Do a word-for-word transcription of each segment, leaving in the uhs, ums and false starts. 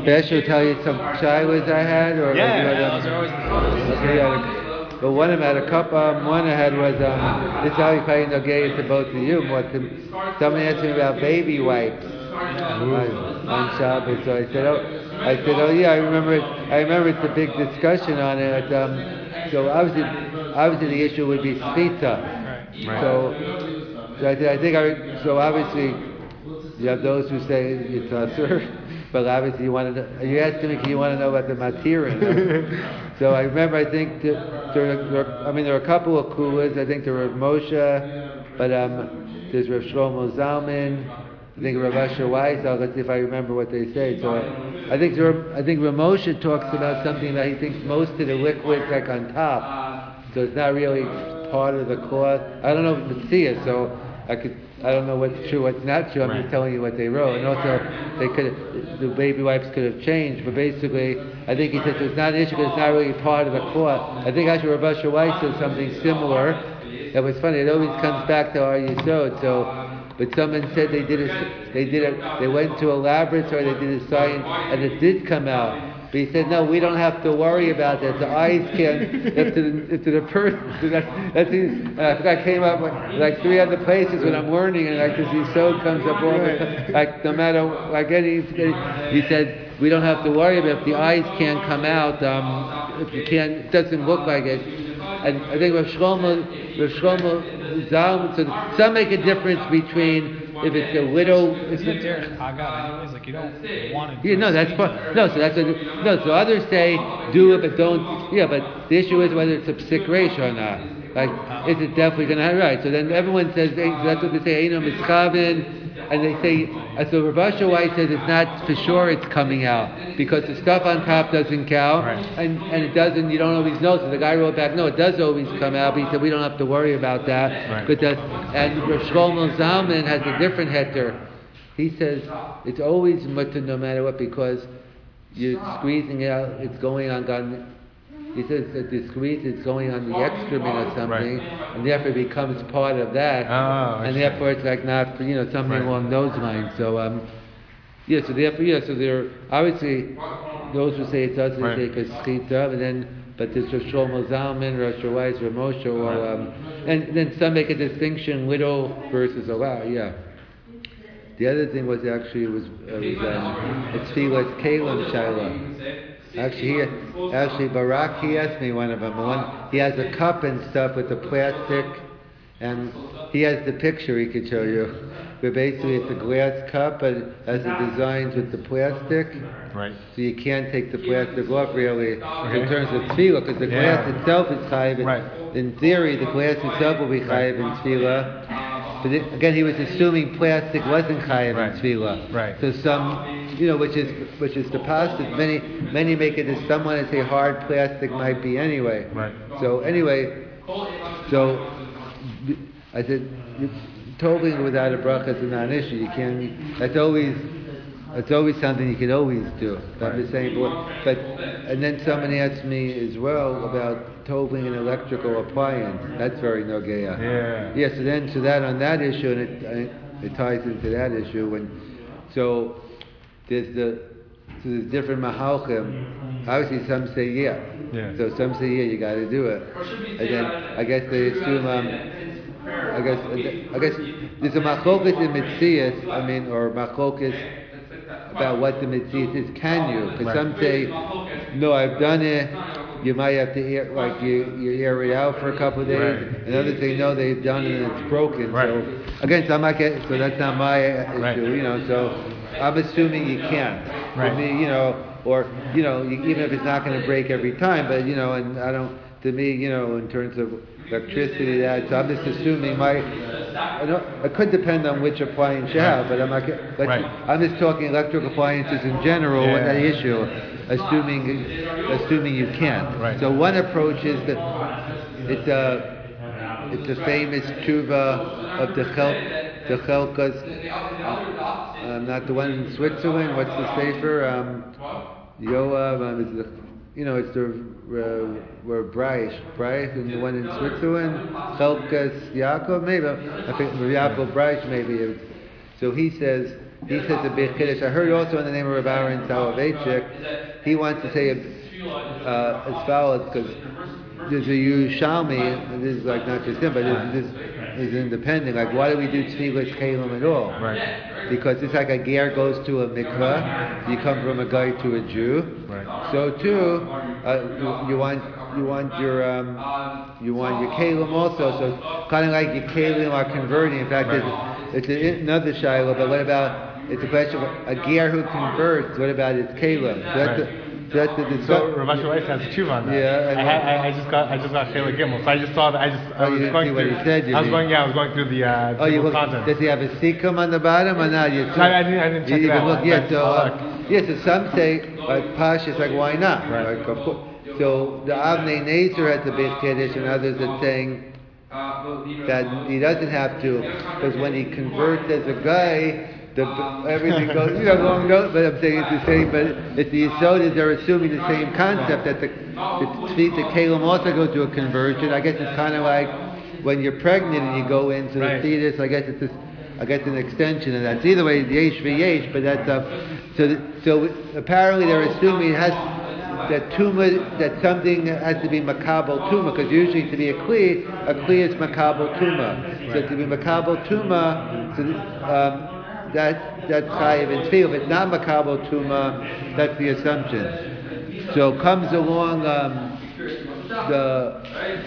special tell you some shilas I had? Or Yeah, or, yeah, um, those are always the funnest. Okay, yeah. But one of them had a couple. Um, one I had was um, this is how you probably know gay to both of you. What to, somebody asked me about baby wipes on, on Shabbos. So I said, oh, I said, oh yeah, I remember it. I remember it's a big discussion on it. Um, so obviously, obviously the issue would be spita. Right. Right. So, so I, th- I think I. So obviously, you have those who say it's usher. But obviously, you want to. You asking me, you want to know about the matirin? Right? So I remember. I think that there, there. I mean, there are a couple of kulas. I think there were Moshe, but um, there's Rav Shlomo Zalman. I think Rav Asher Weiss. I'll let's see if I remember what they say. So I, I think there. I think Rav Moshe talks about something that he thinks most of the liquid's like on top, so it's not really part of the cloth. I don't know if it's Sia, so I could. I don't know what's true, what's not true. I'm right. just telling you what they wrote. And also, they could, the baby wipes could have changed. But basically, I think he said so it's not an issue because it's not really part of the cloth. I think actually Rav Asher Weiss said something similar. That was funny. It always comes back to our Yisod. So, but someone said they did a, they did a, they went to a laboratory, they did a science, and it did come out. But he said, no, we don't have to worry about that. The eyes can, if to the, if to the person, so that, that's his, uh, I think I came up with like three other places when I'm learning, and like this Yisod comes up all the time, like no matter, like any, he said, we don't have to worry about if the eyes can't come out, um, if you can't, it doesn't look like it. And I think Rav Shlomo, Rav Shlomo Zalman, so some make a difference between if it's a little, isn't it there Haggad anyways? Like you don't want to. Yeah, no, that's part. No, so that's a, no. So others say do it, but don't. Yeah, but the issue is whether it's a psik reish or not. Like, is it definitely going to have right? So then everyone says so that's what they say. Eino mischavin. And they say, so Rav Asher Weiss says it's not for sure it's coming out because the stuff on top doesn't count, right. and, and it doesn't, you don't always know. So the guy wrote back, no, it does always come out, but he said we don't have to worry about that. Right. But that, and Rav Shlomo Zalman has a different heter. He says it's always mutter no matter what because you're squeezing it out, it's going on God. He says that the squeeze is going on the excrement or something, right. and therefore it becomes part of that, oh, and therefore it's like not, you know, something right. along those lines. So, um, yeah, so therefore, yeah, so there obviously those who say it doesn't right. say because chita, and then but there's Rav Shlomo Zalman, Rav Asher Weiss, Rav Moshe, or um, and then some make a distinction little versus a lot. Yeah. The other thing was actually it was uh, was um, it's Tfilas Kalim Shaila. Actually, he, actually, Barak, he asked me one of them. One, he has a cup and stuff with the plastic, and he has the picture he could show you. But basically, it's a glass cup, but it has the designs with the plastic. Right. So you can't take the plastic off, really, okay. in terms of tefillah, because the yeah. glass itself is chayiv. Right. In theory, the glass itself will be chayiv in tefillah. But it, again, he was assuming plastic wasn't chayiv right. in tefillah. Right. So some, you know, which is which is the positive. Many many make it as some want to say hard plastic might be anyway. Right. So anyway, so I said, totally without a bracha is not an issue. You can't. That's always. It's always something you can always do. Right. I'm just saying, but and then somebody asked me as well about totaling an electrical appliance. That's very nogeya. Yeah. Yeah. So then, so that on that issue, and it it ties into that issue. When so there's the so there's different mahalchim. Obviously, some say yeah. Yeah. So some say yeah, you got to do it. And then I guess they assume um, I guess I guess there's a machlokas in Mitzias. I mean, or machlokas about what the mitzvah is. Can you? Because right. some say, no, I've done it. You might have to air, like you, you air it out for a couple of days. Right. And others say, no, they've done it and it's broken. Right. So again, so I'm not getting, so that's not my issue, right. you know. So I'm assuming you can't. Right. For me, you know, or you know, you, even if it's not going to break every time, but you know, and I don't. To me, you know, in terms of electricity, that so I'm just assuming my. I don't, it could depend on which appliance you have, but I'm not. But right. I'm just talking electrical appliances in general. Yeah. With that issue, assuming assuming you can't. Right. So one approach is that it's a it's a famous tshuva of the Chel the Chelkas. Uh, not the one in Switzerland. What's the sefer? Um, Yoav. Um, is the, you know, it's the uh, where Bryce, Bryce, and the one in Switzerland, Chelkas Yaakov, maybe I think Yaakov Bryce, maybe. So he says he says a big kiddush. I heard also in the name of Rav Aaron Soloveitchik, he wants to say uh, as follows, because there's a Yerushalmi, and this is like not just him, but this, this is independent. Like, why do we do tefillas kelim at all? Right. Because it's like a ger goes to a mikvah, you come from a guy to a Jew. Right. So too, uh, you, you want you want your um, you want your kelim also. So kind of like your kelim are converting. In fact, right. it's, it's another shiloh. But what about? It's a question of a ger who converts. What about his kelim? So that's right. a, So that's the discuss- So Rav Asher Weiss has a tshuva on that. Yeah, I, I, I just got I just got Chela Gimel, so I just saw that. I just I Oh, was you didn't going see what through. he said, you I was mean? going yeah, I was going through the uh, Oh, you table look, of contents. does he have a sikkim on the bottom or not? You, No, I didn't I didn't check you, it you out. Look, yeah, But so I'll uh, look. yeah, so some say like Pash is like why not? Right. Like, of course. So the Avnei Nezer has a big kiddush, and others are saying that he doesn't have to, because when he converts as a guy, the, everything goes, you know, long note, but I'm saying it's the same, but it's the Yisodis, they're assuming the same concept, that the, the, the, the Kalim also go through a conversion. I guess it's kind of like when you're pregnant and you go into right. the fetus, I guess it's this, I guess an extension of that. It's either way, yesh v'yesh, but that's, uh, so, the, so apparently they're assuming it has, that tuma, that something has to be makabel tuma, because usually to be a kli, a kli is makabel tuma. So to be makabel tuma, so, um, that that's chayiv in tefillah. If it's not makabel tuma, that's the assumption. So comes along um, the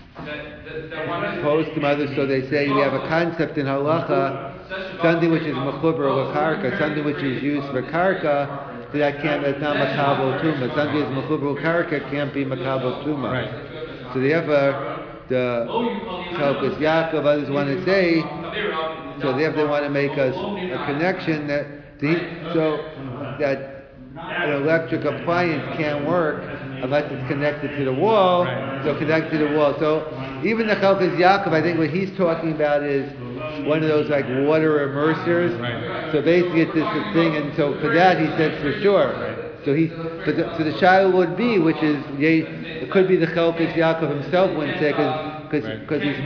post mother. So they say we have a concept in halacha, something which is mechuber l'karka, something which is used for karka. So that can't, that's not makabel tuma. Something is mechuber l'karka can't be makabel tuma. Right. So therefore, the Chalkas Yaakov, others want to say, so therefore they want to make us a connection that the, so that an electric appliance can't work unless it's connected to the wall. Right. So connected to the wall. So even the Chalkas Yaakov, I think what he's talking about is one of those like water immersers. Right. So basically it's this thing, and so for that he says for sure. Right. So he, but the, so the shiloh would be, which is, it could be the Chalkas Yaakov himself wouldn't say, because because he's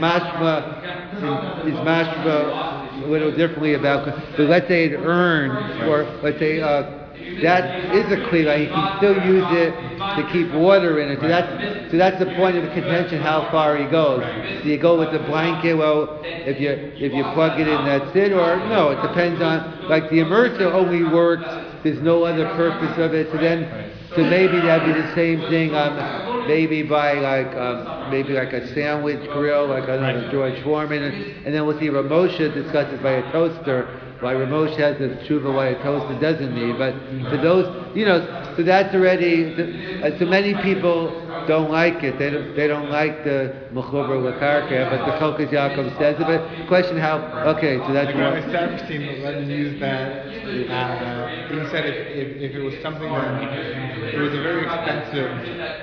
mashma, he's mashma a little differently about. But let's say it earned, or let's say uh, that is a kli, like you can still use it to keep water in it. So that's so that's the point of the contention. How far he goes. Do you go with the blanket? Well, if you if you plug it in, that's it, or no? It depends on, like the immerser only works. There's no other purpose of it. So then, so maybe that'd be the same thing. Um, maybe by like um, maybe like a sandwich grill, like I don't know, George Foreman, and, and then we'll see Rav Moshe discusses by a toaster. Why Rav Moshe has the tshuva why a toaster doesn't need. But for those, you know, so that's already. Uh, so many people don't like it. They don't. They don't like the mechuber l'karka, but the Chalkas Yaakov says it. But question how? Okay, so that's. Like Rabbi Saperstein let me use that. Uh, he said if, if if it was something that it was a very expensive.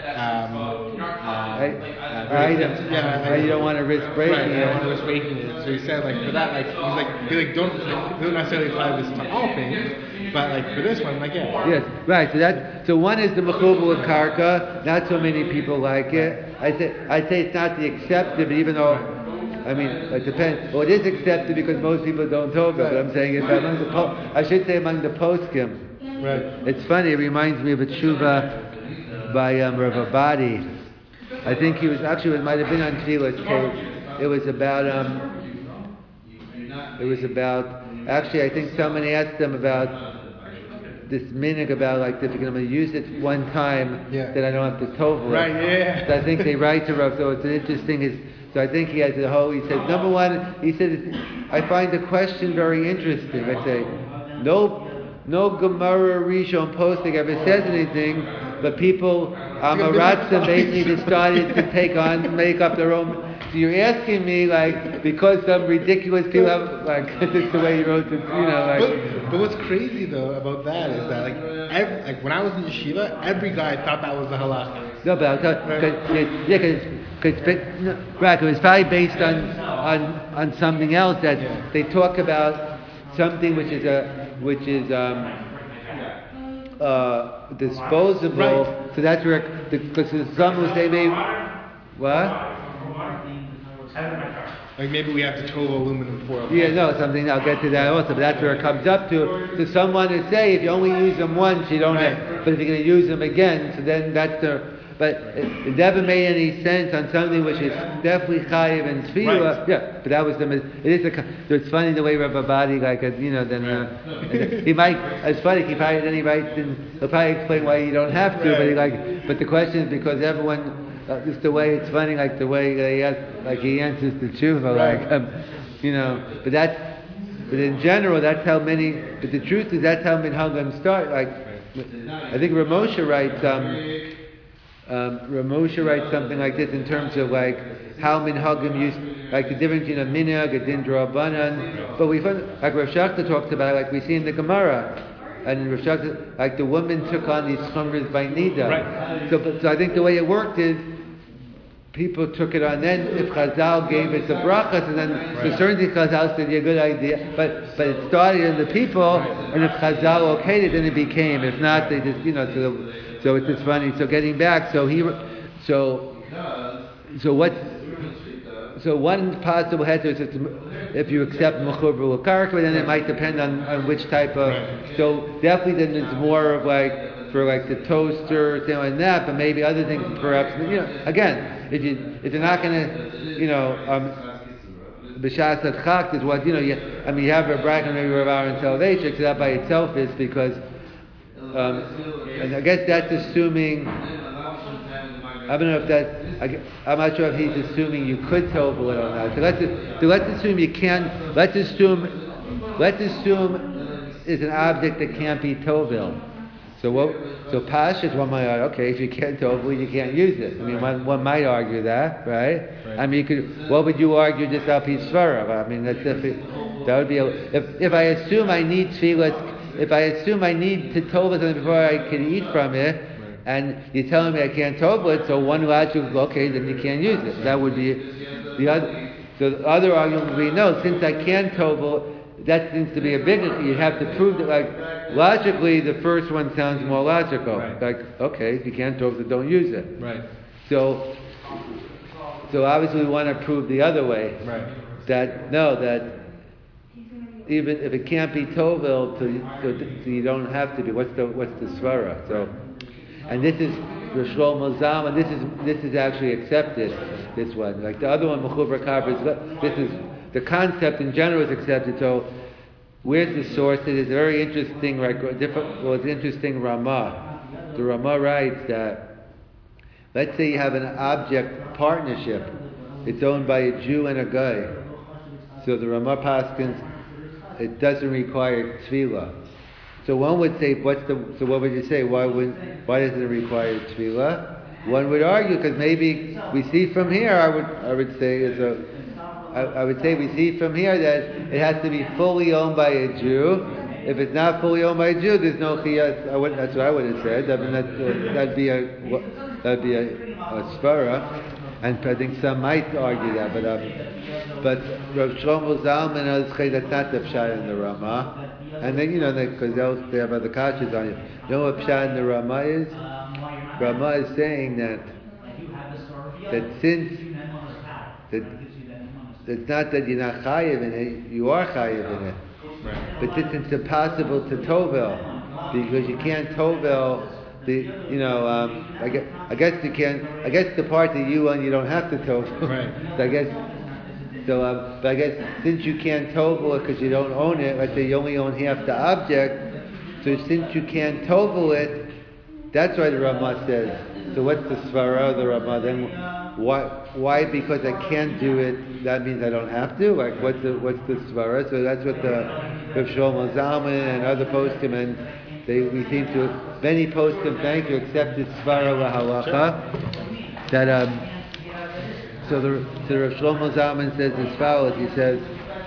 Um, uh, I, uh, I, expensive, yeah, I, you don't want to risk breaking right, it. you don't want to risk breaking it. So he said like for that, like he's like, he like don't like, don't necessarily apply this to all things, but like for this one, like yeah. Yes, right. So that so one is the mechuber l'karka. Not so many people like it. I say I say it's not the accepted, even though I mean it depends. Well, it is accepted because most people don't tova. But I'm saying it's among the po- I should say among the poskim. Right. It's funny. It reminds me of a tshuva by um, Rav Abadi. I think he was actually it might have been on Tfilas tape. It was about um. It was about actually I think somebody asked them about this minig about like if you're going to use it one time, yeah. then I don't have to tovel it. Right, yeah. So I think they write to Rav. So it's an interesting. Is so I think he has a whole. He says number one. He said I find the question very interesting. I say no. No Gemara Rishon posting ever says anything, but people Amaratza basically decided to take on, make up their own. So you're asking me like because some ridiculous people have like this is the way you wrote it, you know. Like, but, but what's crazy though about that is that like every, like when I was in yeshiva, every guy thought that was the halacha. No, but I'll tell you, cause, yeah, because no, right, it was probably based on on on something else that yeah. they talk about something which is a. which is um, uh, disposable. Right. So that's where, because some will say maybe, what? Like maybe we have to tove aluminum foil. Yeah, no, something, I'll get to that also, but that's where it comes up to, to someone to say, if you only use them once, you don't Right. have, but if you're going to use them again, so then that's the, but it, it never made any sense on something which is definitely chayiv and tefillah. Right. Yeah, but that was the, it is a, so it's funny the way Rabbi Badi, like, uh, you know, then, uh, he might, it's funny, he probably, then he writes, and he'll probably explain why you don't have to, Right. but he like, but the question is because everyone, Uh, just the way it's funny, like the way he has, like he answers the tshuva, Right. like um, you know. But that's, but in general, that's how many. But the truth is, that's how minhagim start. Like, I think Ramosha writes, um, um, Ramosha writes something like this in terms of like how minhagim used, like the difference between a minhag, a din drabanan. But we find, like Rav Shachta talks about, like we see in the Gemara. And Rav Shachta, like the woman took on these chumras by nida. Right. So, but, so I think the way it worked is people took it on. Then if Chazal gave it the brachas, and then Right. so certainly Chazal said, "Yeah, good idea." But but it started in the people, and if Chazal okayed it, then it became. If not, they just you know. So so it's just funny. So getting back, so he so so what? So one possible heter is if you accept mechuber l'karka, then it might depend on, on which type of. Right. So definitely then there's more of like for like the toaster, thing like that, but maybe other things perhaps. You know, again, if you if you're not gonna, you know, um, b'shas adchak is what you know. You, I mean, you have a bracket maybe of our salvation. So that by itself is because, um, and I guess that's assuming. I don't know if that. I, I'm not sure if he's assuming you could tovel it or not. So let's so let's assume you can. Let's assume. Let's assume it's an object that can't be tovel. So what? So pashas one might argue, okay, if you can't tovel, you can't use it. I mean, one, one might argue that, right? Right. I mean, you could. What would you argue just up his svara? I mean, that's if it, that would be a, if if I assume I need tefillah, if I assume I need to tovel something before I can eat from it. And you're telling me I can't tovel it, so one logic would go, okay, then you can't use it. That would be the other. So the other argument would be, no, since I can tovel, that seems to be a bigger. You have to prove that, like, logically, the first one sounds more logical. Right. Like, okay, if you can't tovel it, don't use it. Right. So, so obviously we want to prove the other way. Right. That, no, that even if it can't be tovel, so you, so, so you don't have to be. What's the, what's the svara? So. And this is the Shlomo Zalman. This is this is actually accepted. This one, like the other one, Mechuber Karba, is this is the concept in general is accepted. So, where's the source? It is a very interesting, right? Different. Well, it's interesting. Ramah. The Ramah writes that. Let's say you have an object partnership. It's owned by a Jew and a guy. So the Ramah paskins, it doesn't require tefillah. So one would say, what's the? So what would you say? Why would? Why doesn't it require tefillah? One would argue because maybe we see from here. I would. I would say is a. I, I would say we see from here that it has to be fully owned by a Jew. If it's not fully owned by a Jew, there's no chiyas. I would. That's what I would have said. I mean, that, uh, that'd be a. That'd be a, a svara, and I think some might argue that, but um, but Rav Shlomo Zalman has said that's not the pshat in the Ramah. And then, you know, because they, they have other kashas on it. You know what pshat in the Ramah is? Ramah is saying that that since that it's not that you're not chayiv in it, you are chayiv in it. Right. But since it's impossible to tovel, because you can't tovel the, you know, um, I guess, I guess you can. I guess the part that you own, you don't have to tovel. Right. So I guess. So, um, but I guess since you can't tovel it because you don't own it, let's say you only own half the object, so since you can't tovel it, that's why the Ramah says. So what's the svara of the Ramah? Then why? Why? Because I can't do it. That means I don't have to. Like what's the what's the svara? So that's what the Rav Shlomo Zalman and other postim and they we seem to many postim thank you accepted svara lahalacha that um. So the, so the Rav Shlomo Zalman says as follows. He says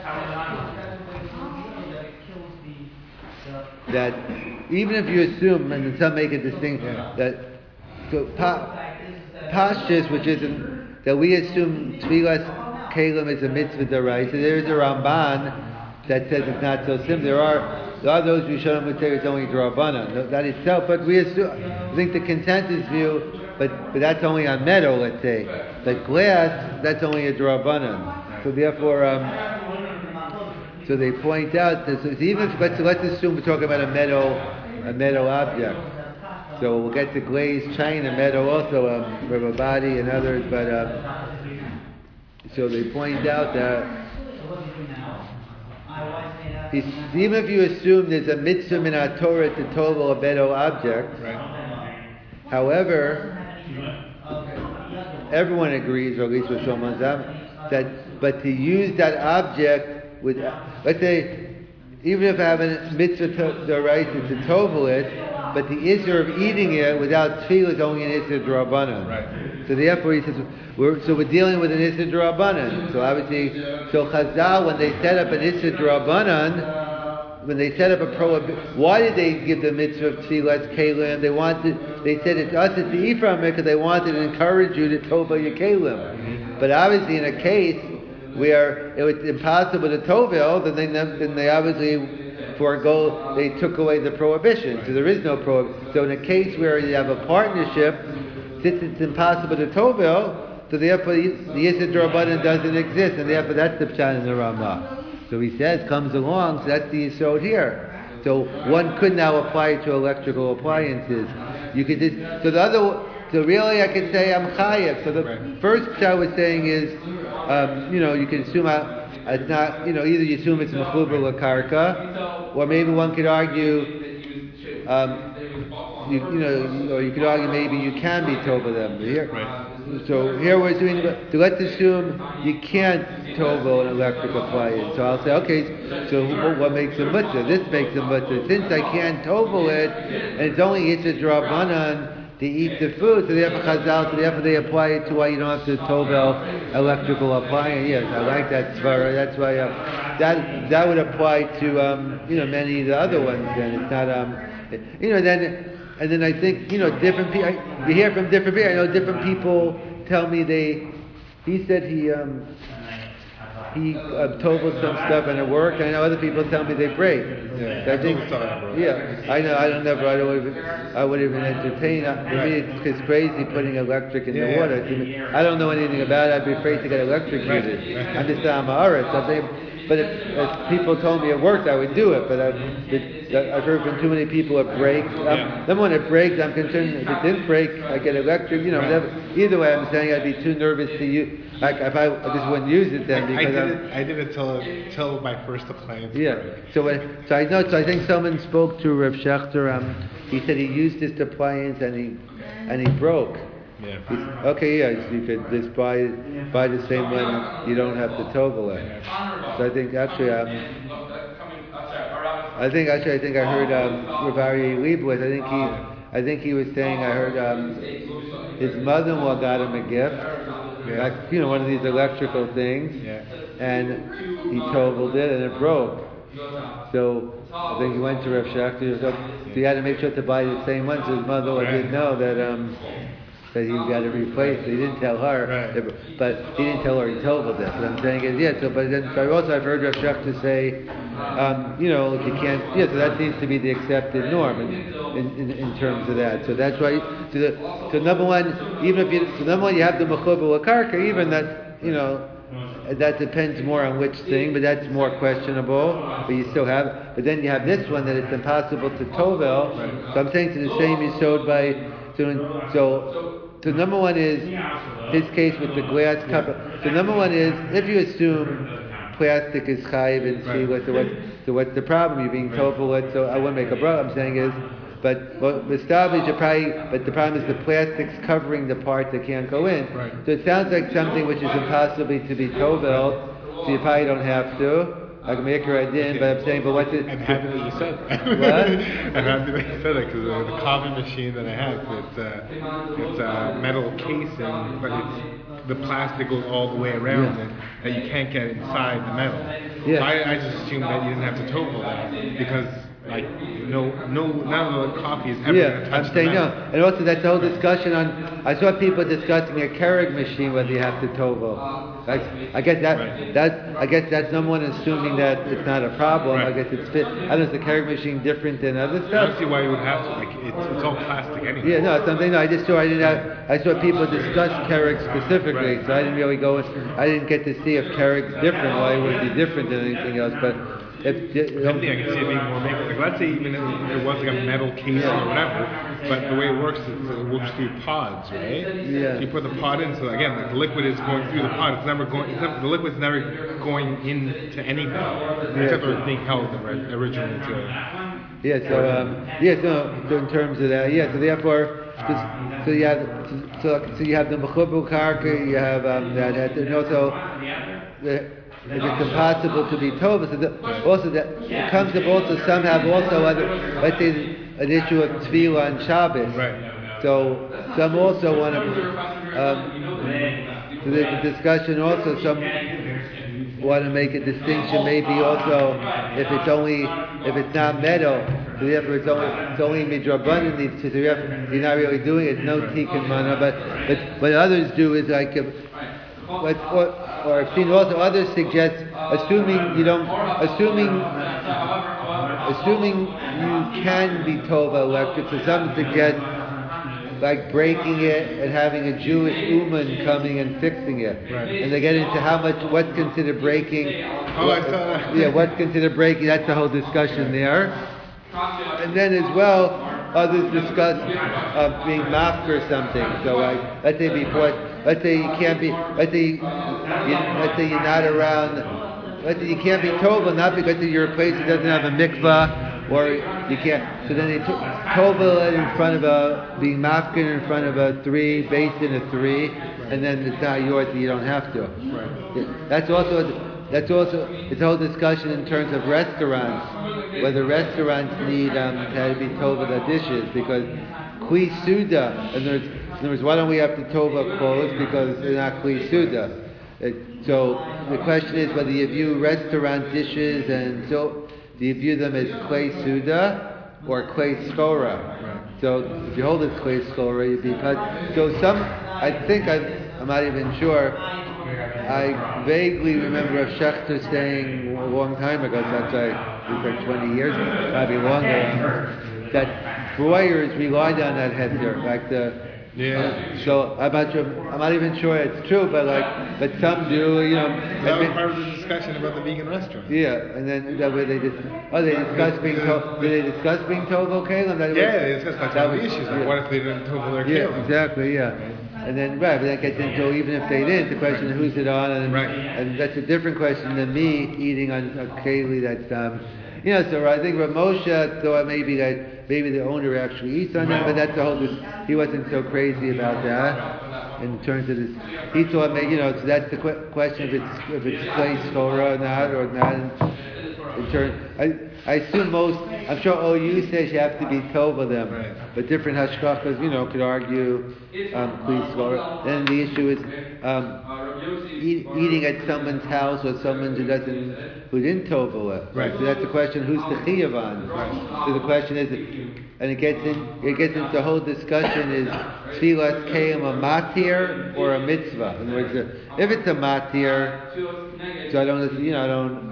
that even if you assume, and some make a distinction, Yeah. that so pa, pashtus, which isn't that we assume tefillas kelim is a mitzvah deraisa. So there is a Ramban that says it's not so simple. There are there are those Rishonim would say it's only drabanan that itself, but we assume. I think the consensus view. But but that's only on metal, let's say. But glass, that's only a drabanan. Right. So therefore, um, so they point out that so even if, let's let's assume we're talking about a metal a metal object. So we'll get to glazed china, metal also, um, rubber body and others. But um, so they point out that even if you assume there's a mitzvah in our Torah to tovel a metal object, Right. however, everyone agrees, or at least with Shlomo Zalman, that but to use that object with, let's say, even if I have a mitzvah the right to tovel it, but the issue of eating it without tefillah is only an issue d'Rabbanan. Right. So therefore, he says, we're, so we're dealing with an issue d'Rabbanan. So obviously, so Chazal, when they set up an issue d'Rabbanan, when they set up a prohibition, why did they give the mitzvah of tefillah kelim? They wanted, they said it's us, it's the Ephraim, because they wanted to encourage you to tovel your kelim. But obviously, in a case where it was impossible to tovel, then they, then they obviously forego, they took away the prohibition. So there is no prohibition. So in a case where you have a partnership, since it's impossible to tovel, so therefore the Yisad D'Rabbanan doesn't exist, and therefore that's the Pshat in the Ramah. So he says, comes along, so that's the Yisod here. So one could now apply it to electrical appliances. You could just, so the other, so really I could say I'm chayav. So the right. first Pshat was saying is, um, you know, you can assume I, it's not, you know, either you assume it's mechuber l'karka, or maybe one could argue, um, you, you know, or you could argue maybe you can be tovel them. Here, right. So here we're doing, so let's assume you can't tovel an electric appliance. So I'll say, okay, so what makes a mitzvah? This makes a mitzvah. Since I can't tovel it, and it's only Yitzhak D'Rabbanan to eat the food, so therefore Chazal, so therefore they apply it to why you don't have to tovel electrical appliance. Yes, I like that svara. That's why uh, that that would apply to um, you know many of the other ones. Then it's not um, you know then. And then I think, you know, different people, you hear from different people, I know different people tell me they, he said he, um, he uh, toveled some stuff and it worked, and I know other people tell me they break. Yeah, so I think, sorry, yeah, I know, I don't never, I don't even, I wouldn't even entertain, uh, for me it's, it's crazy putting electric in yeah, the water. yeah. I don't know anything about it, I'd be afraid to get electrocuted. Right. I'm just on my aris. But if, if people told me it worked, I would do it. But I've, it, I've heard from too many people it breaks. Um, Yeah. Then when it breaks, I'm concerned if it didn't break, I get electric. You know, Right. whatever. Either way, I'm saying I'd be too nervous to use. Like if I, I just wouldn't use it then I because did I'm, it. I did it till till my first appliance. yeah. Break. So when, so I know. So I think someone spoke to Rav Schechter. Um, he said he used this appliance and he and he broke. Yeah. It's, okay, yeah, so you could just buy buy the same one. You don't have to tovel it. So I think actually, um, I think actually I think I heard um, Rav Aryeh Leibowitz. I think he, I think he was saying I heard um, his mother-in-law got him a gift, Yeah. like you know one of these electrical things, Yeah. and he toveled it and it broke. So I think he went to Rav Schechter. So he had to make sure to buy the same one. So his mother-in-law Right. didn't know that. Um, that he got to replace it. He didn't tell her, Right. but he didn't tell her he toveled it. But I'm saying is, yeah, so, but then, so also I've heard Rav Schechter say, um, you know, if you can't, yeah, so that seems to be the accepted norm in, in, in, in terms of that. So that's why, so, the, so number one, even if you, so number one, you have the mechuber l'karka, even that, you know, that depends more on which thing, but that's more questionable, but you still have, but then you have this one that it's impossible to tovel, so I'm saying to the same you showed by, so, so, so number one is his case with the glass cup. So number one is if you assume plastic is chayiv and tefillah, so what? So what's the problem? You're being told for it. So I wouldn't make a bracha. I'm saying is, but well, the stav is you probably. But the problem is the plastic's covering the part that can't go in. Right. So it sounds like something which is impossibly to be tovel. So you probably don't have to. I can make her I didn't, but I'm saying, but what's it? I'm happy that you said that. What? I'm happy that you said that because uh, the coffee machine that I have, it's uh, it's a metal casing, but it's the plastic goes all the way around Yeah. it that you can't get inside the metal. Yeah. So I, I just assumed that you didn't have to tovel that because like no, no, none of the coffee is ever Yeah, going to touch I'm saying the no. metal. And also that's the whole discussion on, I saw people discussing a Keurig machine, whether you have to tovel. Like, I guess that, Right. that, I guess that's number one, assuming that it's not a problem. Right. I guess it's fit. I don't know, is the Keurig machine different than other I stuff? don't see why you would have to. Like it's, it's all plastic anyway. Yeah, no, it's something. No, I just saw. I didn't have. I saw people discuss Keurig specifically, Right. so I didn't really go. I didn't get to see if Keurig's different. Why it would be different than anything else? But if If anything, I can see it being more maple. Like let's say even if it was like a metal casing or whatever, but the way it works is it works through pods, right? Yeah. So you put the pod in, so again, like the liquid is going through the pod. It's never going. It's never, the liquid's never going into anything except for it's being held ori- originally to. yeah, so um, yeah, so, so in terms of that, yeah, so therefore, so, so you have so, so you have the mechubu karka, you have um, that, and also the. If it's impossible to be tova, so the, also that it comes up also some have also other, let's say an issue of tefillah and Shabbos. Right. So some also want to. Um, so there's a discussion also. Some want to make a distinction, maybe also if it's only if it's not metal. So therefore, it's only it's only midrabanan needs to. So you have, you're not really doing it. No tikkun mana, but but what others do is like. If, But, or, or I've seen also others suggest, assuming you don't, assuming, assuming you can be tova electric, so some suggest like breaking it and having a Jewish uman coming and fixing it, Right. and they get into how much, what's considered breaking. Oh, what, I saw that. Yeah, what's considered breaking? That's the whole discussion there. And then as well, others discuss uh, being masked or something. So like, let's say before, let's say you can't be, let's say, you, let's say you're not around, let's say you can't be tova, not because you're a place that doesn't have a mikvah, or you can't. So then they to- tova in front of a, being masked in front of a three, based in a three, and then it's not yours, so you don't have to. Right. That's also. That's also, it's a whole discussion in terms of restaurants, whether restaurants need um, to be tova the dishes, because kli suda, in other, words, in other words, why don't we have to tova clothes, because they're not kli suda. It, so the question is whether you view restaurant dishes and so, do you view them as klei suda or klei skora? Right. So if you hold it klei skora, you'd be cut. So some, I think, I'm, I'm not even sure, I vaguely remember Rav Schechter saying a long time ago, that's like, it's like twenty years, probably longer, that broyers relied on that heter, like the. Yeah. Uh, so I'm not sure. I'm not even sure it's true, but like, but some do, you know. That was and- part of the discussion about the vegan restaurant. Yeah, and then that way they just. Oh, they discussed being to, did they discuss being tovo kalim? That Yeah, was- they discussed that's that one of the was- issues. yeah. Like, what if they didn't total their Yeah, kale? exactly, yeah. And then, right, but that gets into, even if they didn't, the question of who's it on, and, Right. and that's a different question than me eating on a keli that's, um, you know, so I think Rav Moshe thought maybe that, maybe the owner actually eats on them, but that's the whole, he wasn't so crazy about that in terms of this. He thought, maybe, you know, so that's the que- question if it's, if it's place Torah or not, or not. In turn, I, I assume most, I'm sure O U says you have to be tova them, Right. but different hashkachas, you know, could argue, um, please go. Then the issue is um, eat, eating at someone's house or someone who doesn't, who didn't tova it. Right. So that's the question: who's the chiyav on? Right. So the question is, and it gets in, it gets into the whole discussion: is tefillas kayim a matir or a mitzvah? In other words, if it's a matir, so I don't, you know, I don't.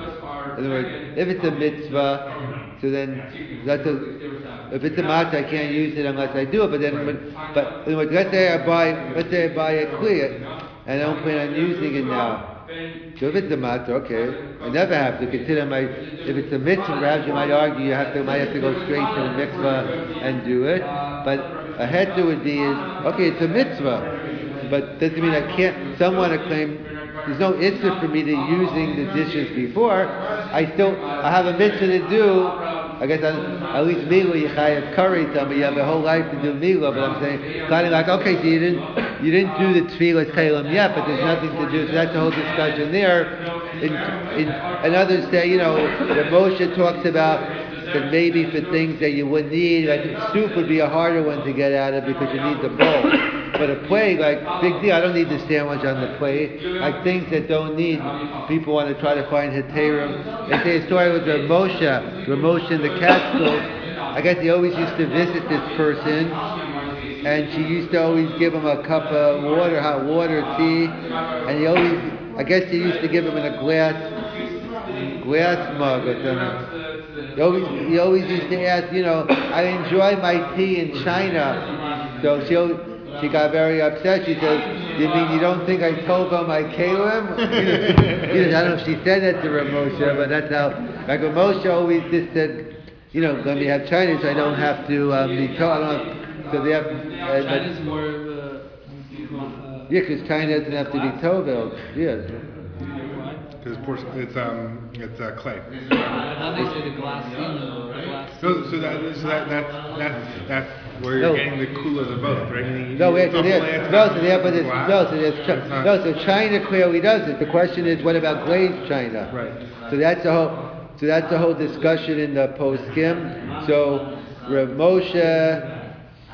In other words, if it's a mitzvah, so then that's a. If it's a matzah, I can't use it unless I do it. But then, but, but in other words, let's say I buy, let's say I buy a kli, and I don't plan on using it now. So if it's a matzah, okay, I never have to consider my. If it's a mitzvah, perhaps you might argue you have to, might have to go straight to the mitzvah and do it. But a heter would be is okay, it's a mitzvah, but doesn't mean I can't. Some want to claim. There's no issue for me to using the dishes before. I still, I have a mitzvah to do. I guess I, at least Mila, you have curry time, but you have a whole life to do Mila. But I'm saying, kind of like, okay, so you didn't, you didn't do the tefillas kalim yet, but there's nothing to do. So that's the whole discussion there. In, in, and others say, you know, that Moshe talks about said maybe for things that you wouldn't need, like soup would be a harder one to get out of because you need the bowl. But a plate, like, big deal, I don't need the sandwich on the plate. Like things that don't need, people want to try to find heterim. They say a story with Rav Moshe, Rav Moshe in the Catskills. I guess he always used to visit this person, and she used to always give him a cup of water, hot water, tea, and he always, I guess he used to give him in a glass, glass mug or something. He always, he always used to ask, you know, I enjoy my tea in China. So she always, she got very upset. She says, you mean you don't think I told on my kalim? You know, I don't know if she said that to Rav Moshe, but that's how, like Rav Moshe always just said, you know, when we have China, so I don't have to um, be told. I don't have, so they have. Uh, China's more of a. Uh, yeah, because China doesn't have to be toveled. Yeah. Because it's um it's uh, clay. Now they say the glass ceiling. Glass So, so that so that that's that's that's where you're No. getting the coolers of both, right? You- No, you- wait, it's so a there, glass no, cup, so there, but it's, glass, no, so there's, it's Chi- not- no, so China clearly does it. The question is, what about glazed China? Right. So that's a whole, so that's a whole discussion in the poskim. So Rav Moshe,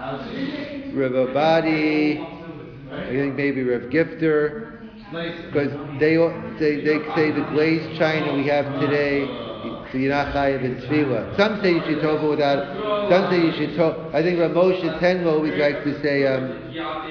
Rav Abadi, I think maybe Rav Gifter, because they, they they say the glazed China we have today, so you're not chayav in tefillah. Some say you should tovel without. Some say you should tovel. I think Rav Moshe Tenmo always likes to say um,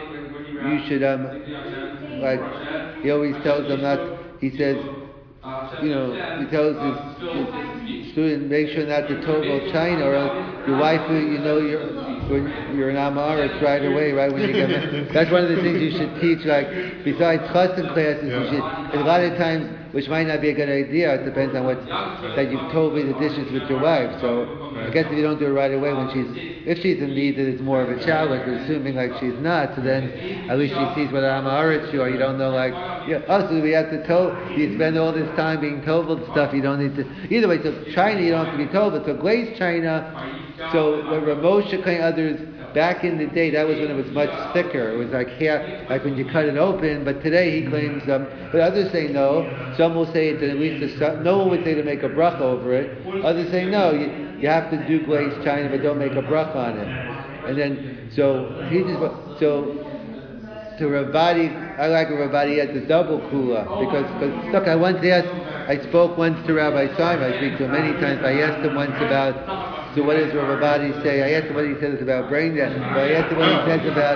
you should um, like he always tells them not. He says, you know, he tells his, his student, make sure not to tovel China, or else your wife, you know, you're when you're an amaretz right away, right when you get married. That's one of the things you should teach. Like besides chassan classes, you should. And a lot of times, which might not be a good idea, it depends on what that you've told me the dishes with your wife. So I guess if you don't do it right away when she's, if she's in need, that it's more of a challenge. But assuming like she's not, so then at least she sees what amaretz you are. You don't know like, yeah. Oh, so we have to tell. You spend all this time being told stuff. You don't need to. Either way, so China you don't have to be told. But so glazed China. So when Rav Moshe claimed others back in the day, that was when it was much thicker. It was like hair, like when you cut it open. But today he claims, um, but others say no. Some will say that at least the, no one would say to make a bracha over it. Others say no, you, you have to do glazed China, but don't make a bracha on it. And then so he just so. To Ravadi, I like Ravadi as a double kula because, because look, I once asked, I spoke once to Rabbi Simon, I speak to him many times. I asked him once about, so what does Ravadi say? I asked him what he says about brain death, but I asked him what he says about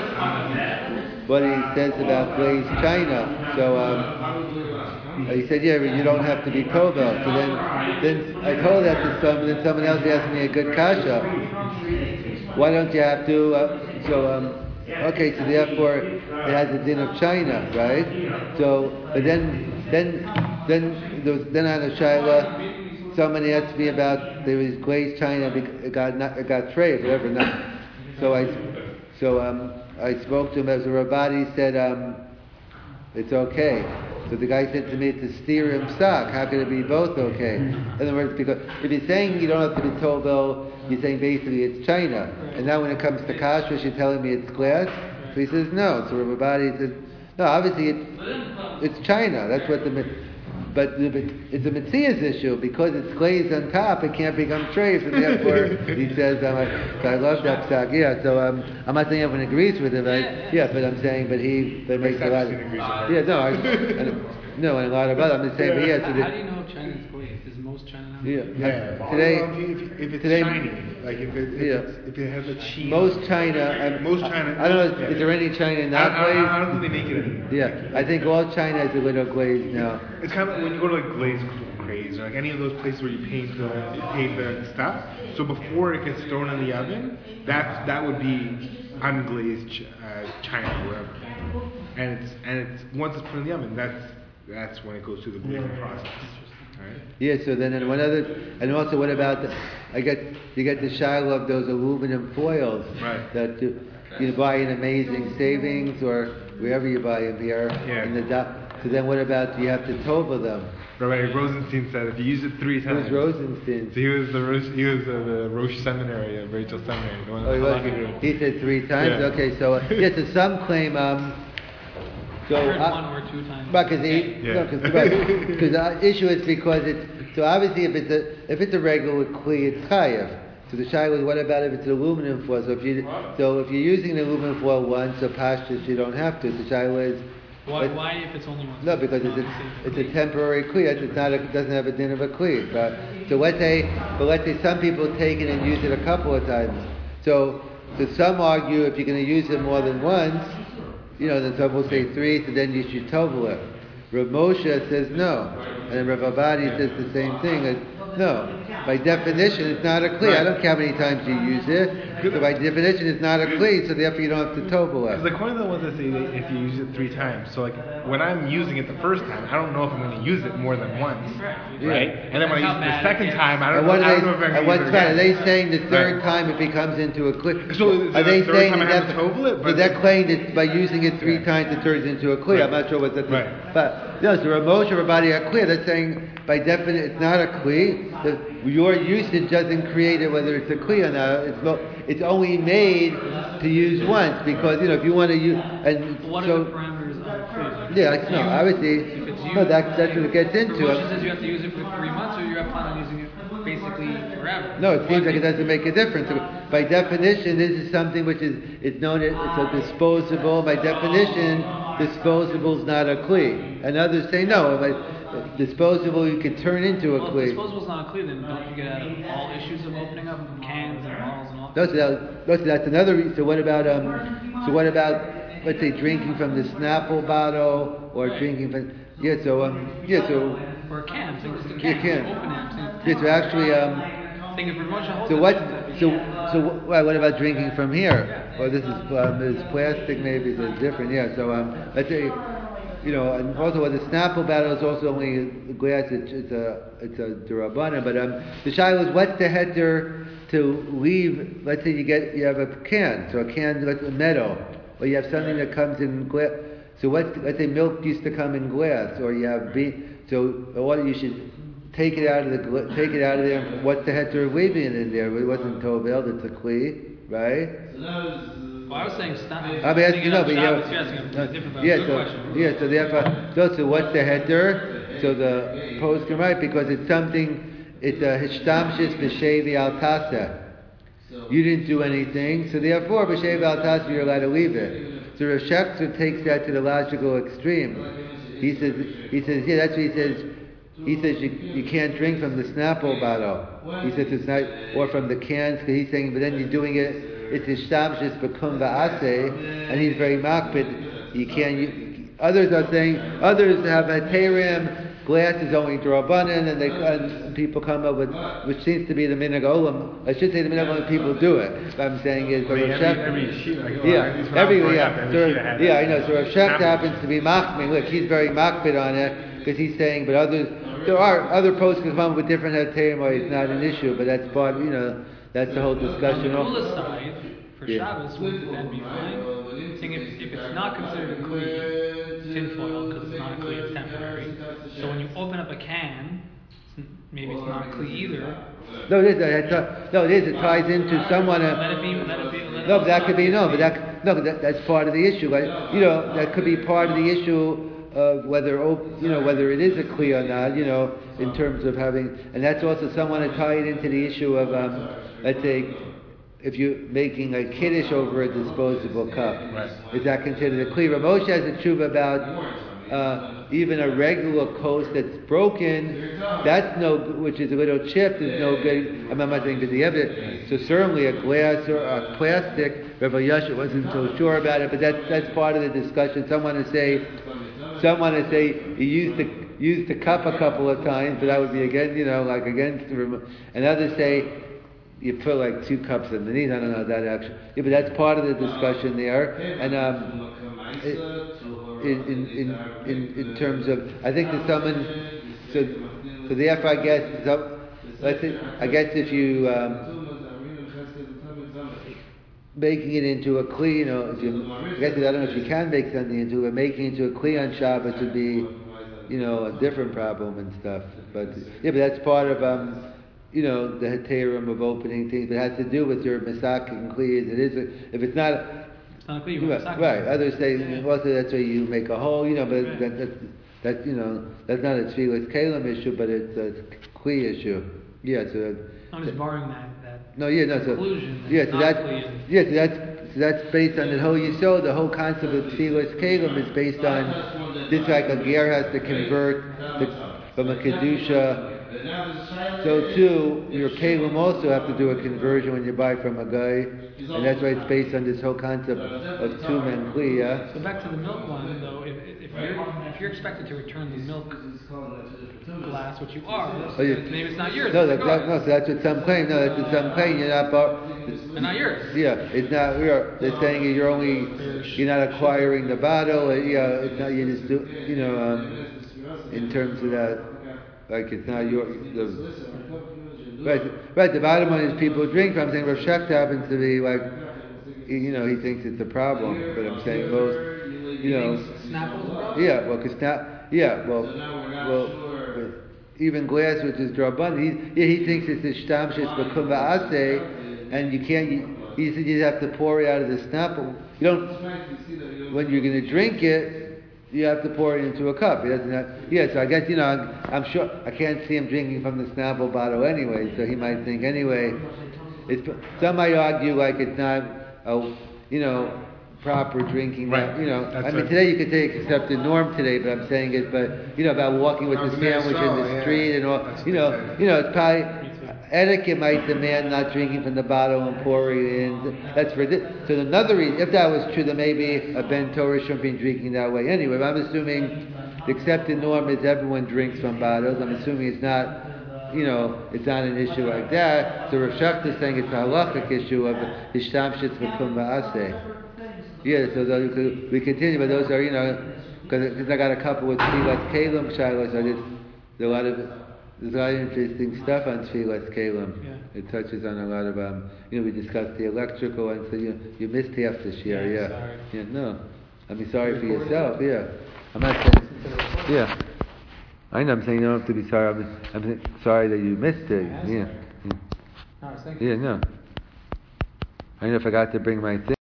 um, what he says about glazed China. So um, he said, yeah, you don't have to be kovel. So then, then I told that to someone, and then someone else asked me a good kasha. Why don't you have to? Uh, so. Um, Okay, so therefore it has a din of China, right? So, but then, then, then, there was, then on a shaila, somebody asked me about there was glazed China, it got not, it got trade, whatever. Not, so I, so um, I spoke to him as a Rabbi. He said um, it's okay. So the guy said to me, it's a steer him sock. How can it be both okay? In other words, because if he's saying you don't have to be told though, you're saying basically it's China. And now when it comes to kashrus, you're telling me it's glass? So he says no. So everybody says, no, obviously it's, it's China. That's what the, but the, it's a Metzias issue. Because it's glazed on top, it can't become trays. And therefore, he says, I'm like, so I love that stock. Yeah, so um, I'm not saying everyone agrees with it, but yeah, but I'm saying, but he, but makes a lot of, yeah, no, I, and, no, and a lot of other, I'm just saying, but yeah, so the, how do you know China's glazed? Is most China now? yeah, Yeah. today, Well, if, if, if it's today- shiny, like if it if, Yeah. it's, if it has a cheese. most China, um, Most China- I, I don't know, yeah. is there any China I, not I, I, glazed? I don't think they make it anymore. Yeah, I think all China is a little glazed now. It's kind of like when you go to like Glaze Craze or like any of those places where you paint the paint the stuff. So before it gets thrown in the oven, that's that would be unglazed ch- uh, China or whatever. And it's and it's once it's put in the oven, that's that's when it goes through the glazing process. Right? Yeah, so then and one other, and also what about the, I get, you get the shiloh of those aluminum foils. Right. That you, you buy in Amazing Savings or wherever you buy them here. Yeah. In the do- so then what about, do you have to tova them? Rabbi Rosenstein said if you use it three times. Who's Rosenstein? So he was the Rosh, he was uh, the Rosh Seminary of Rachel Seminary. The one Oh, he, that was, he said three times? Yeah. Okay, so, uh, yeah, so some claim, um, So I heard I- one or two times. But because the Yeah. no, cause, right, 'cause the issue is because it's so obviously if it's a if it's a regular kli, it's chayav. So the shaila is what about if it's an aluminum foil? So if you so if you're using the aluminum foil once, so pashtus you don't have to. The shaila is Why, but- why if it's only one? no, because it's a, it's a temporary kli. It's not a, it doesn't have a din of a kli. But so let's say, but let's say some people take it and use it a couple of times. So so some argue if you're going to use it more than once, you know, then some will say three, so then you should tovel it. Rav Moshe says no, and then Rav Abadi says the same thing. That, no, by definition, it's not a kli. I don't care how many times you use it. So by definition, it's not a kli. So therefore, you don't have to tovel Because it. the coin that wants to say that if you use it three times. So like when I'm using it the first time, I don't know if I'm going to use it more than once, Yeah. right? And then when I use it the second time, I don't, And know, what I are don't they? know if I'm And going to what's use it right? Are again. they saying the third Right. time it becomes into a kli? So is it are they the third saying time I that? have to tovel it? So But- they're claiming that by using it three Right. times it turns into a kli. I'm not sure what that Right. is. But no, so Rav Moshe Rav Abadi are clear. They're saying by definition it's not a kli. The, your usage doesn't create it whether it's a kli or not. It's mo- it's only made to use once because you know if you want to use and What are so the parameters of a kli? yeah, like, no, obviously If it's no. used- That's that's what it gets into. Moshe says you have to use it for three months, or you have plan on using it basically forever. No, it seems Why like it do- doesn't make a difference. By definition, this is something which is it's known as it's a disposable. By definition, disposable is not a kli. And others say no, but disposable you could turn into a Well, if kli. disposable's not a kli, then don't you get out of all issues of opening up cans and bottles and all? No, so, that, no, so that's another reason. So what about um? So what about let's say drinking from the Snapple bottle or drinking from yeah? So um yeah so Or a can, so just a Yeah, can, can. just open it. So yeah so actually um. Think if Rav Moshe holds So it, what? then- So so what, what about drinking from here? Well, this is um, this plastic. Maybe it's different. Yeah. So um, let's say, you know, and also with the Snapple bottle is also only glass. It's, it's a it's a durabana. But um, the shaila is what's the heter to leave? Let's say you get you have a can. So a can, like a metal, or you have something that comes in glass. So what's let's say milk used to come in glass, or you have bean. So what you should. Take it out of the gla- take it out of there. What's the heter of leaving it in there? It wasn't tovel. It's a kli, right? Well, I was saying stop. I mean, that's, no, but yeah, Shabbos, you're asking a different but yeah, good so question. yeah, so therefore, so, so what's the heter? So the post can write because it's something. It's a hishtamshis b'shevi al tasa. You didn't do anything, so therefore b'shevi al tasa you're allowed to leave it. So Rav Shechter takes that to the logical extreme. He says, he says, yeah, that's what he says. He says you, you can't drink from the Snapple bottle. He says it's not, or from the cans. Cause he's saying, but then you're doing it. It's ishtamshis bekum va'aseh, and he's very makpid. You can't. You, others are saying others have a terim. Glass is only drabanan, and they and people come up with which seems to be the minhag olam. I should say the minhag olam people do it. What I'm saying is, but Every, Rav every, Shechter- every sheet, like, well, yeah, at least when I was every growing yeah, up, every so, sheet had yeah, that. I know. So Rav Shechter happens to be machmir. Look, he's very makpid on it because he's saying, but others, there are other posts can come up with different heterim where it's not an issue, but that's part, you know, that's the whole discussion. On the rule side, for Yeah. Shabbos, would it then be fine? Saying if, if it's not considered a kli, tinfoil, because it's not a kli, it's temporary. So when you open up a can, it's, maybe it's not a kli either. No, it is. It's a, no, it is. It ties into someone. Uh, Let it be. Let it be. Let it no, but that also could be not no, but that no, but that, that's part of the issue. Like, you know, that could be part of the issue of whether op- you know whether it is a kli or not. You know, in terms of having, and that's also someone to tie it into the issue of um, let's say. If you're making a kiddush over a disposable cup, Right. is that considered a kli? Rav Moshe has a tshuva about uh, even a regular coast that's broken. That's no, which is a little chipped, is no good. I'm not saying b'diavad. So certainly a glass or a plastic. Rav Yasha wasn't so sure about it, but that's that's part of the discussion. Someone to say, someone to say you used the used the cup a couple of times, but that would be again, you know, like against the. remo- And others say. You put like two cups underneath. I don't know that actually. Yeah, but that's part of the discussion there. And um, it, in, in in in in terms of, I think that someone. So so therefore, I guess. So, let's say, I guess if you um, making it into a kli, you know, if you, I guess I don't know if you can make something into it, but making it into a kli on Shabbos would be, you know, a different problem and stuff. But yeah, but that's part of um. You know, the heterim of opening things, but it has to do with your misak and kliyas. It is, a, if it's not, It's not a kli. Right, right. Others say also that's why you make a hole, you know, but Right. that, that, that, you know, that's not a tefillas kalim issue, but it's a kli issue. Yeah, so that, I'm just borrowing that, that no, yeah, no, so conclusion. That yeah, it's so not that's kli. yeah, so that's so that's based on the whole yisod. The whole concept of tefillas kalim is based on this, like a ger has to convert the, from a kedusha. So too, your kalim also have to do a conversion when you buy from a guy, and that's why it's based on this whole concept of tum and kli. Yeah? So back to the milk one, though, if, if you're if you're expected to return the milk glass, which you are, Oh, yeah. maybe it's not yours. No, it's that, yours. that, no, so that's what some claim. No, that's what some claim. You're not. Bar- They're not yours. Yeah, it's not. You're, they're saying you're only. You're not acquiring the bottle. uh, Yeah, it's not. You just do. You know, um, in terms of that, like it's not your. The, right, right. The bottom line is people drink. But I'm saying Rav Shecht happens to be like. he- You know, he thinks it's a problem. But I'm saying both. You know. Snapple's a problem? Yeah, well, cause not. Yeah, well, well. Even glass, which is draban, he yeah, he thinks it's a shtamshis b'kum va'aseh, and you can't. You, he said you have to pour it out of the snapple. You don't. When you're going to drink it, you have to pour it into a cup. He doesn't have. Yeah, so I guess you know. I'm, I'm sure I can't see him drinking from the snapple bottle anyway. So he might think anyway. It's some might argue like it's not a you know. proper drinking, Right. that, you know. That's I mean, right. today you could take accepted norm today, but I'm saying it. But you know, about walking with I was the in there, sandwich so, in the yeah. street and all. That's You know, what they say. you know, it's probably etiquette might demand not drinking from the bottle and pouring it in. That's for this. So another reason, if that was true, then maybe a Ben Torah shouldn't be drinking that way. Anyway, but I'm assuming the accepted norm is everyone drinks from bottles. I'm assuming it's not. You know, it's not an issue like that. So Rav Shecht is saying it's a halachic issue of hishtamshitz v'kum va'aseh. Yeah, so those, we continue, but those are, you know, because I got a couple with Tfilas Kalim Shilas, I just, there's a lot of, there's a lot of interesting stuff on Tfilas Kalim. Yeah. It touches on a lot of, um, you know, we discussed the electrical, and so you you missed half this year, Yeah, yeah. sorry. Yeah, no. I mean, sorry for yourself, yeah. I'm not saying, yeah. I know, I'm saying you don't have to be sorry, I'm, I'm saying sorry that you missed it, yeah. No, I was thinking. Yeah, no. I know I forgot to bring my thing.